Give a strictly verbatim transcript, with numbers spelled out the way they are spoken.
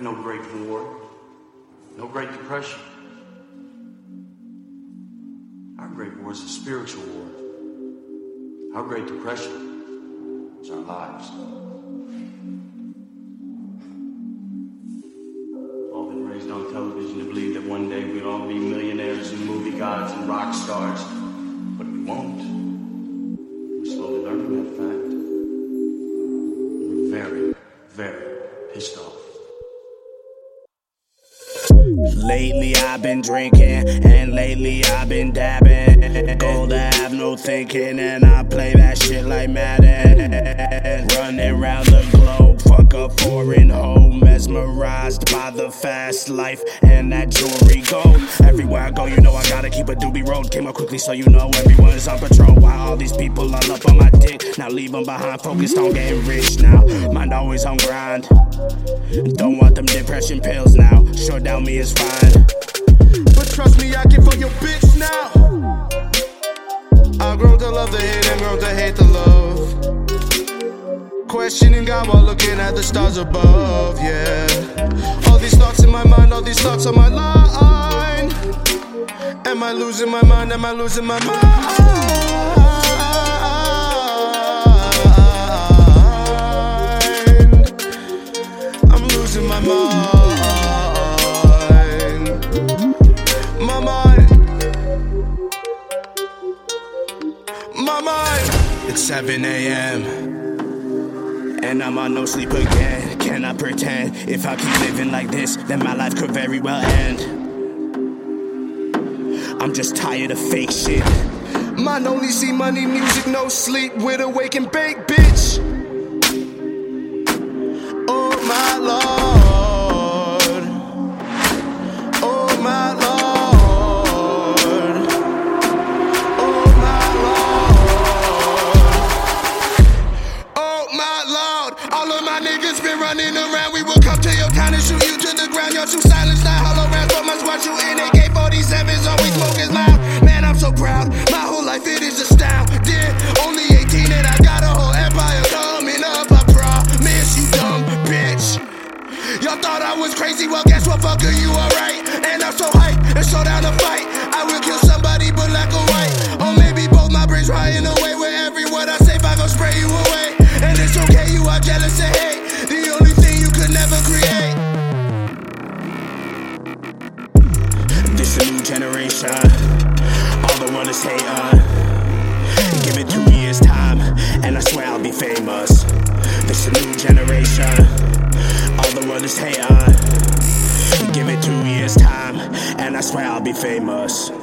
no Great War, no Great Depression. Our Great War is a spiritual war. Our Great Depression is our lives. We've all been raised on television to believe that one day we'll all be millionaires and movie gods and rock stars, but we won't. We're slowly learning that fact. We're very, very pissed off. Lately I've been drinking, and lately I've been dabbing. Gold, I have no thinking, and I play that shit like Madden. Running round the globe, fuck a foreign hoe. Mesmerized by the fast life and that jewelry gold. Everywhere I go, you know I gotta keep a doobie road. Came up quickly, so you know everyone's on patrol. While all these people all up on my dick, now leave them behind, focused on getting rich now. Mind always on grind. Don't want them depression pills now. Short down me is fine, but trust me, I can fuck your bitch now. I've grown to love the hate and grown to hate the love. Questioning God while looking at the stars above, yeah. All these thoughts in my mind, all these thoughts on my line. Am I losing my mind? Am I losing my mind? I'm losing my mind. My mind. My mind. It's seven A M and I'm on no sleep again. Can I pretend if I keep living like this, then my life could very well end? I'm just tired of fake shit. Mine only see money, music, no sleep. With a wake and bake, bitch. Oh my Lord. Oh my Lord. Oh my Lord. Oh my Lord. All of my niggas been running around. We will come to your town and shoot you to the ground. You're too silent, not hollow rounds. But my squad shooting A K forty-sevens. Always smoking loud. Man, I'm so proud. My whole life it is astounding. Only eighteen and I got a whole empire coming up. I promise you, dumb bitch. Y'all thought I was crazy. Well, guess what, fucker? You alright. And I'm so hyped and so down to fight. I will kill somebody, but black or white. Or maybe both. My brain's flying away. Where every word I say, if I go spray you away. And it's okay, you are jealous and hate. The only thing you could never create. This a new generation. All the world is hating. Give it two years time, and I swear I'll be famous. This a new generation. All the world is hating. Give it two years time, and I swear I'll be famous.